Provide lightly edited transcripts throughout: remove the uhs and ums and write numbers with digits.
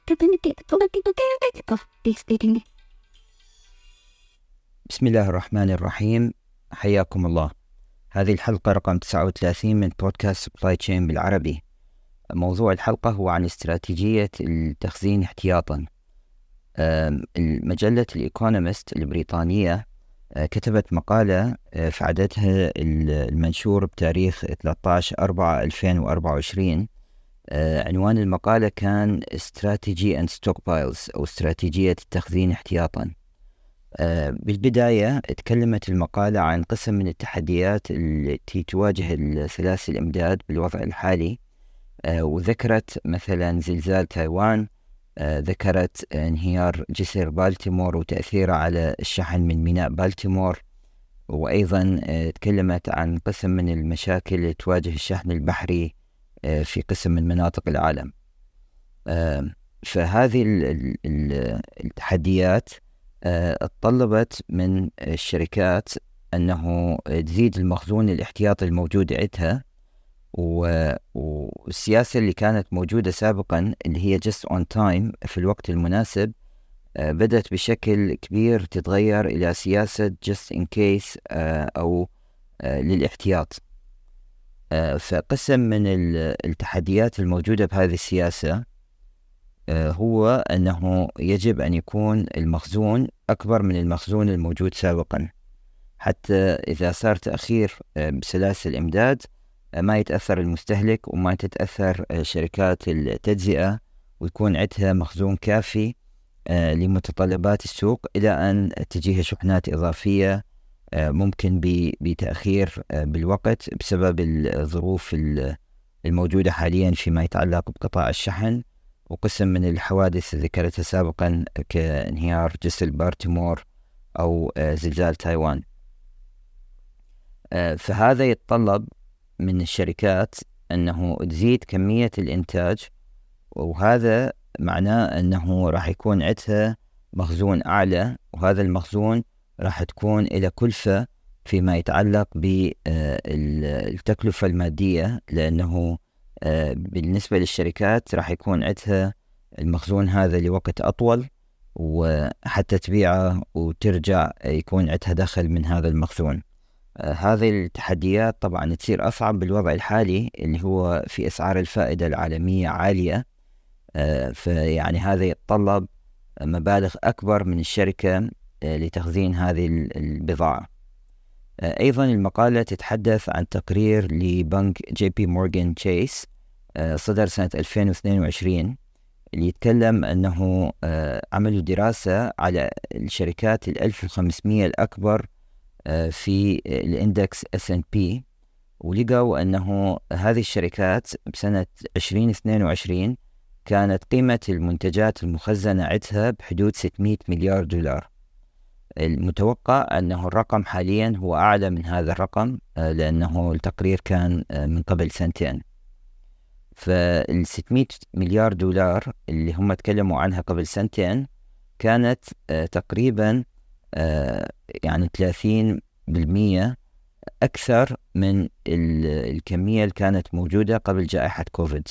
بسم الله الرحمن الرحيم. حياكم الله. هذه الحلقة رقم 39 من بودكاست سبلاي تشين بالعربي. موضوع الحلقة هو عن استراتيجية التخزين احتياطا. مجلة الإيكونومست البريطانية كتبت مقالة في عددها المنشور بتاريخ 13/4/2024. عنوان المقالة كان Strategy and Stockpiles أو استراتيجية التخزين احتياطا. بالبداية تكلمت المقالة عن قسم من التحديات التي تواجه سلاسل الإمداد بالوضع الحالي، وذكرت مثلا زلزال تايوان، ذكرت انهيار جسر بالتيمور وتأثيره على الشحن من ميناء بالتيمور، وأيضا تكلمت عن قسم من المشاكل اللي تواجه الشحن البحري في قسم من مناطق العالم. فهذه التحديات اتطلبت من الشركات أنه تزيد المخزون الاحتياطي الموجود عندها، والسياسة اللي كانت موجودة سابقا اللي هي just on time في الوقت المناسب بدأت بشكل كبير تتغير إلى سياسة just in case أو للاحتياط. فقسم من التحديات الموجودة بهذه السياسة هو أنه يجب أن يكون المخزون أكبر من المخزون الموجود سابقا، حتى إذا صار تأخير بسلاسل الإمداد ما يتأثر المستهلك وما تتأثر شركات التجزئة، ويكون عندها مخزون كافي لمتطلبات السوق إلى أن تجيها شحنات إضافية ممكن بتأخير بالوقت بسبب الظروف الموجودة حاليا فيما يتعلق بقطاع الشحن، وقسم من الحوادث اللي ذكرتها سابقا كانهيار جسر بالتيمور أو زلزال تايوان. فهذا يتطلب من الشركات أنه تزيد كمية الإنتاج، وهذا معناه أنه راح يكون عندها مخزون أعلى، وهذا المخزون راح تكون إلى كلفة فيما يتعلق بالتكلفة المادية، لأنه بالنسبة للشركات راح يكون عندها المخزون هذا لوقت أطول، وحتى تبيعه وترجع يكون عندها دخل من هذا المخزون. هذه التحديات طبعا تصير أصعب بالوضع الحالي اللي هو في أسعار الفائدة العالمية عالية، فيعني هذا يتطلب مبالغ أكبر من الشركة لتخزين هذه البضاعة. أيضا المقالة تتحدث عن تقرير لبنك جي بي مورغان تشيس صدر سنة 2022 اللي يتكلم أنه عملوا دراسة على الشركات 1500 الأكبر في الاندكس S&P، ولقوا أنه هذه الشركات بسنة 2022 كانت قيمة المنتجات المخزنة عندها بحدود 600 مليار دولار. المتوقع أنه الرقم حاليا هو أعلى من هذا الرقم، لأنه التقرير كان من قبل سنتين. فال600 مليار دولار اللي هم تكلموا عنها قبل سنتين كانت تقريبا يعني 30% أكثر من الكمية اللي كانت موجودة قبل جائحة كوفيد.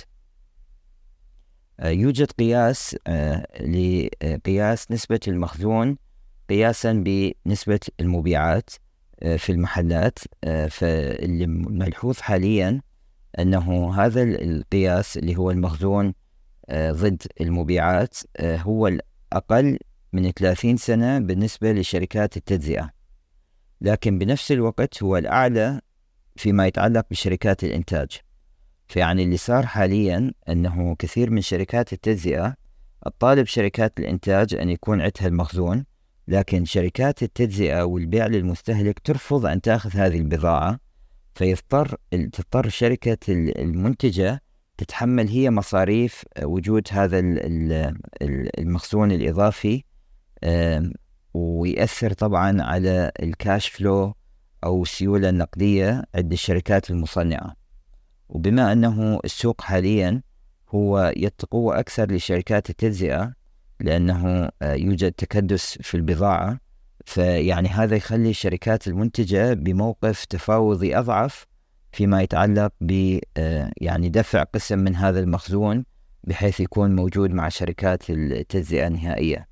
يوجد قياس لقياس نسبة المخزون قياسا بنسبة المبيعات في المحلات. فاللي ملحوظ حاليا أنه هذا القياس اللي هو المخزون ضد المبيعات هو الأقل من 30 سنة بالنسبة لشركات التجزئة، لكن بنفس الوقت هو الأعلى فيما يتعلق بشركات الإنتاج. فيعني اللي صار حاليا أنه كثير من شركات التجزئة تطالب شركات الإنتاج أن يكون عندها المخزون، لكن شركات التجزئة والبيع للمستهلك ترفض أن تأخذ هذه البضاعة، تضطر شركة المنتجة تتحمل هي مصاريف وجود هذا المخزون الإضافي، ويأثر طبعا على الكاش فلو أو السيولة النقدية عند الشركات المصنعة. وبما أنه السوق حاليا هو يتقوى أكثر لشركات التجزئة لأنه يوجد تكدس في البضاعة، فيعني هذا يخلي الشركات المنتجة بموقف تفاوضي أضعف فيما يتعلق ب يعني دفع قسم من هذا المخزون بحيث يكون موجود مع شركات التجزئة النهائية.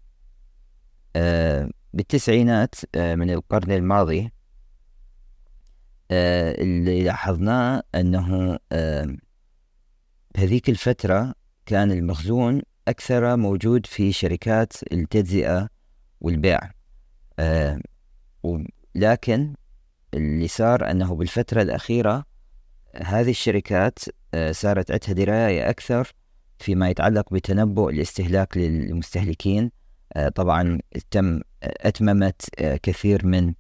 بالتسعينات من القرن الماضي اللي لاحظناه أنه بهذيك الفترة كان المخزون أكثر موجود في شركات التجزئة والبيع، لكن اللي صار أنه بالفترة الأخيرة هذه الشركات صارت عندها دراية أكثر فيما يتعلق بتنبؤ الاستهلاك للمستهلكين. طبعا أتممت كثير من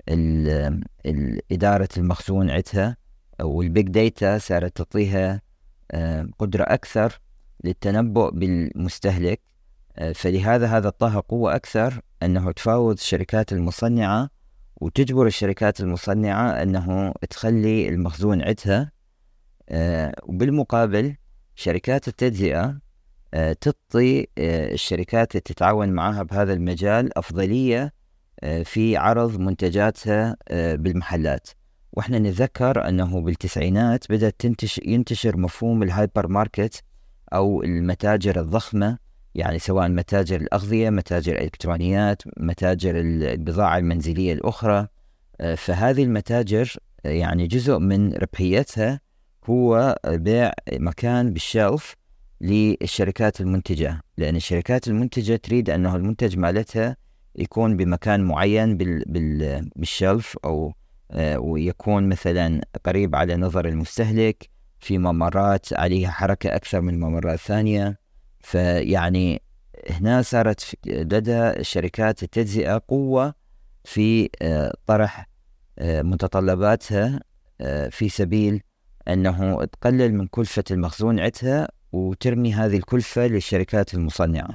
إدارة المخزون عندها، والبيج داتا صارت تعطيها قدرة أكثر للتنبؤ بالمستهلك. فلهذا هذا أعطاها قوة أكثر أنه تفاوض الشركات المصنعة وتجبر الشركات المصنعة أنه تخلي المخزون عندها، وبالمقابل شركات التجزئة تعطي الشركات اللي تتعاون معها بهذا المجال أفضلية في عرض منتجاتها بالمحلات. وإحنا نتذكر أنه بالتسعينات بدأت ينتشر مفهوم الهايبر ماركت أو المتاجر الضخمة، يعني سواء متاجر الأغذية، متاجر الإلكترونيات، متاجر البضاعة المنزلية الأخرى. فهذه المتاجر يعني جزء من ربحيتها هو بيع مكان بالشلف للشركات المنتجة، لأن الشركات المنتجة تريد أنه المنتج مالتها يكون بمكان معين بالشلف، أو ويكون مثلا قريب على نظر المستهلك في ممرات عليها حركة أكثر من ممرات ثانية. فيعني هنا صارت لدى الشركات التجزئة قوة في طرح متطلباتها في سبيل أنه تقلل من كلفة المخزون عندها وترمي هذه الكلفة للشركات المصنعة.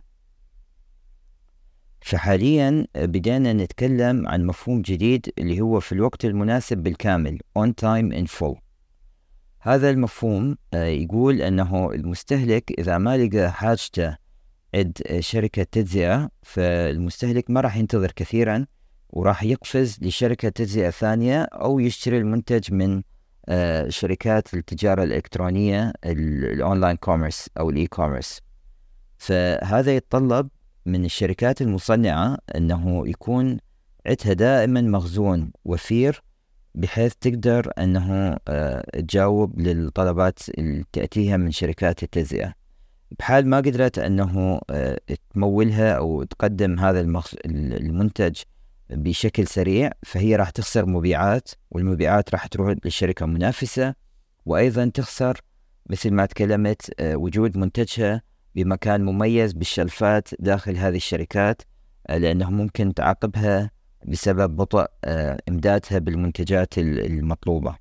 فحاليا بدأنا نتكلم عن مفهوم جديد اللي هو في الوقت المناسب بالكامل on time in full. هذا المفهوم يقول أنه المستهلك إذا ما لقى حاجته عند شركة تجزئة فالمستهلك ما راح ينتظر كثيرا وراح يقفز لشركة تجزئة ثانية أو يشتري المنتج من شركات التجارة الإلكترونية الأونلاين كوميرس أو الإي كوميرس. فهذا يتطلب من الشركات المصنعة أنه يكون عندها دائما مخزون وفير بحيث تقدر أنه تجاوب للطلبات اللي تأتيها من شركات التجزئة. بحال ما قدرت أنه تمولها أو تقدم هذا المنتج بشكل سريع فهي راح تخسر مبيعات، والمبيعات راح تروح للشركة المنافسة، وأيضا تخسر مثل ما تكلمت وجود منتجها بمكان مميز بالشلفات داخل هذه الشركات، لأنه ممكن تعاقبها بسبب بطء إمدادها بالمنتجات المطلوبة.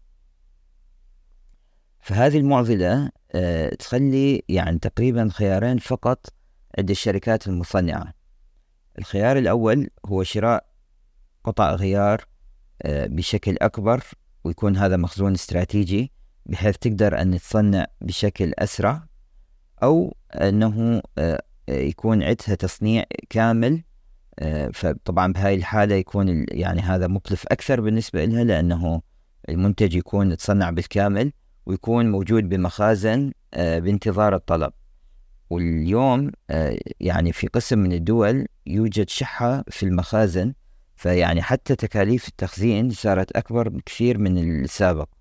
فهذه المعضلة تخلي يعني تقريبا خيارين فقط عند الشركات المصنعة. الخيار الأول هو شراء قطع غيار بشكل أكبر ويكون هذا مخزون استراتيجي بحيث تقدر أن تصنع بشكل أسرع، أو أنه يكون عندها تصنيع كامل. فطبعا بهاي الحالة يكون يعني هذا مكلف أكثر بالنسبة لها، لأنه المنتج يكون تصنع بالكامل ويكون موجود بمخازن بانتظار الطلب. واليوم يعني في قسم من الدول يوجد شحة في المخازن، فيعني حتى تكاليف التخزين صارت أكبر بكثير من السابق.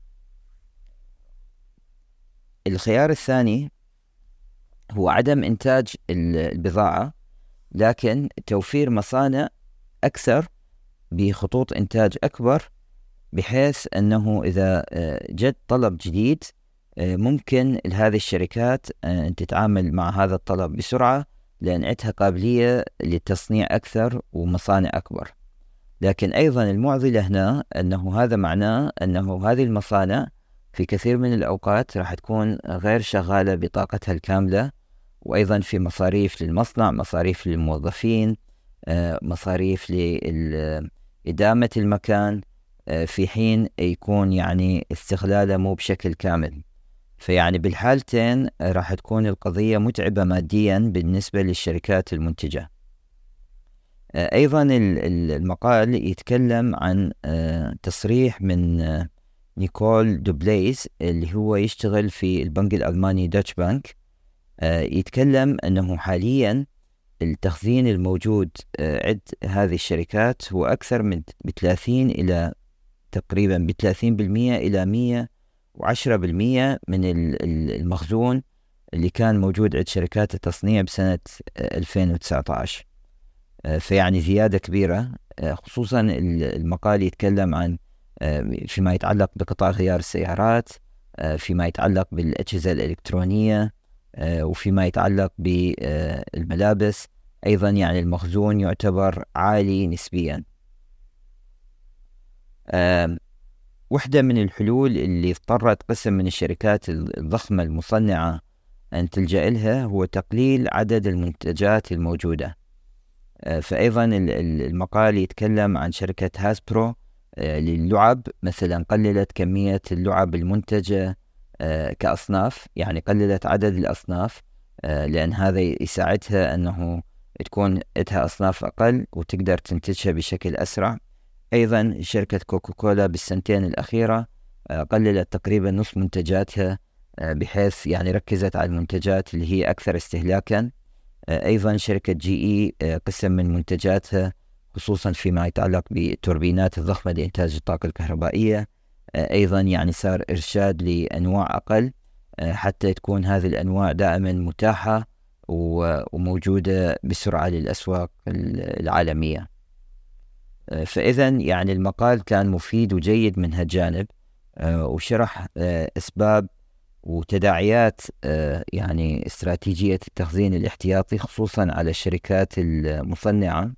الخيار الثاني هو عدم إنتاج البضاعة، لكن توفير مصانع أكثر بخطوط إنتاج أكبر، بحيث أنه إذا جد طلب جديد ممكن لهذه الشركات أن تتعامل مع هذا الطلب بسرعة، لأن عندها قابلية للتصنيع أكثر ومصانع أكبر. لكن أيضا المعضلة هنا أنه هذا معناه أنه هذه المصانع في كثير من الأوقات راح تكون غير شغالة بطاقتها الكاملة، وأيضا في مصاريف للمصنع، مصاريف للموظفين، مصاريف لإدامة المكان، في حين يكون يعني استغلاله مو بشكل كامل. فيعني بالحالتين راح تكون القضية متعبة ماديا بالنسبة للشركات المنتجة. أيضا المقال يتكلم عن تصريح من نيكول دوبليز اللي هو يشتغل في البنك الألماني دوتش بانك، يتكلم أنه حاليا التخزين الموجود عند هذه الشركات هو أكثر من 30 إلى تقريبا 30% إلى 110% من المخزون اللي كان موجود عند شركات التصنيع بسنة 2019. فيعني زيادة كبيرة، خصوصا المقال يتكلم عن فيما يتعلق بقطاع غيار السيارات، فيما يتعلق بالأجهزة الإلكترونية، وفيما يتعلق بالملابس أيضا. يعني المخزون يعتبر عالي نسبيا. واحدة من الحلول اللي اضطرت قسم من الشركات الضخمة المصنعة أن تلجأ لها هو تقليل عدد المنتجات الموجودة. فأيضا المقال يتكلم عن شركة هاسبرو للعب مثلا، قللت كمية اللعب المنتجة كأصناف، يعني قللت عدد الأصناف، لأن هذا يساعدها أنه تكون عندها أصناف أقل وتقدر تنتجها بشكل أسرع. أيضا شركة كوكاكولا بالسنتين الأخيرة قللت تقريبا نصف منتجاتها، بحيث يعني ركزت على المنتجات اللي هي أكثر استهلاكا. أيضا شركة GE قسم من منتجاتها خصوصا فيما يتعلق بالتوربينات الضخمة لإنتاج الطاقة الكهربائية. أيضا يعني صار إرشاد لأنواع أقل حتى تكون هذه الأنواع دائما متاحة وموجودة بسرعة للأسواق العالمية. فإذا يعني المقال كان مفيد وجيد من هالجانب، وشرح أسباب وتداعيات يعني استراتيجية التخزين الاحتياطي خصوصا على الشركات المصنعة.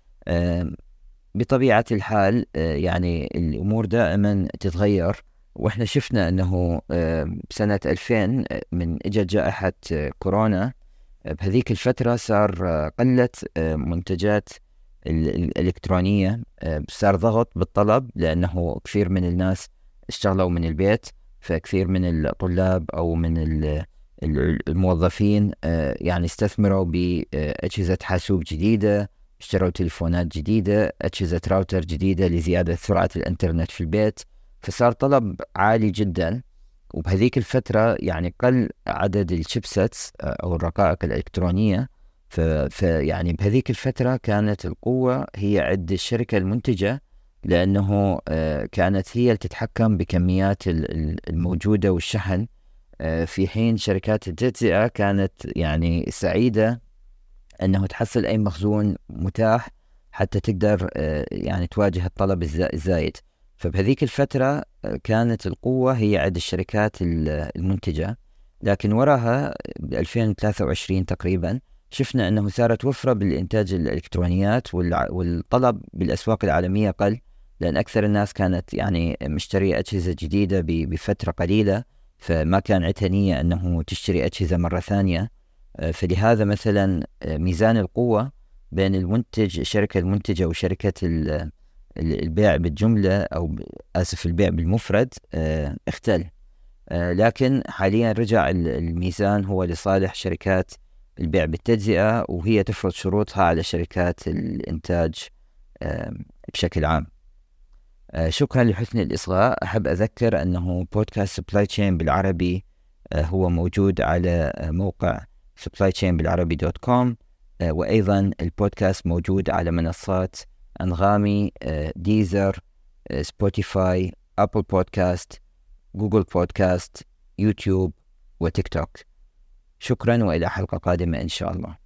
بطبيعة الحال يعني الأمور دائما تتغير، وإحنا شفنا أنه بسنة 2000 من إجت جائحة كورونا، بهذيك الفترة صار قلت منتجات الإلكترونية، صار ضغط بالطلب لأنه كثير من الناس اشتغلوا من البيت، فكثير من الطلاب أو من الموظفين يعني استثمروا بأجهزة حاسوب جديدة، اشتروا تليفونات جديدة، أجهزة راوتر جديدة لزيادة سرعة الإنترنت في البيت، فصار طلب عالي جدا. وبهذيك الفترة يعني قل عدد الشيبسيتس أو الرقائق الإلكترونية، فيعني بهذيك الفترة كانت القوة هي عند الشركة المنتجة، لأنه كانت هي اللي تتحكم بكميات الموجودة والشحن، في حين شركات التجزئة كانت يعني سعيدة أنه تحصل أي مخزون متاح حتى تقدر يعني تواجه الطلب الزايد. فبهذيك الفترة كانت القوة هي عند الشركات المنتجة. لكن وراها ب 2023 تقريبا شفنا أنه صارت وفرة بالإنتاج الإلكترونيات، والطلب بالأسواق العالمية قل، لأن أكثر الناس كانت يعني مشترية أجهزة جديدة بفترة قليلة، فما كان عندها نية أنه تشتري أجهزة مرة ثانية. فلهذا مثلا ميزان القوة بين الشركة المنتجة وشركة البيع بالجملة أو البيع بالمفرد اختل. لكن حاليا رجع الميزان هو لصالح شركات البيع بالتجزئة، وهي تفرض شروطها على شركات الإنتاج بشكل عام. شكرا لحسن الإصغاء. أحب أذكر أنه بودكاست سبلاي تشين بالعربي هو موجود على موقع supplychainbilarabi.com، وأيضا البودكاست موجود على منصات أنغامي، ديزر، سبوتيفاي، أبل بودكاست، جوجل بودكاست، يوتيوب وتيك توك. شكرا، وإلى حلقة قادمة إن شاء الله.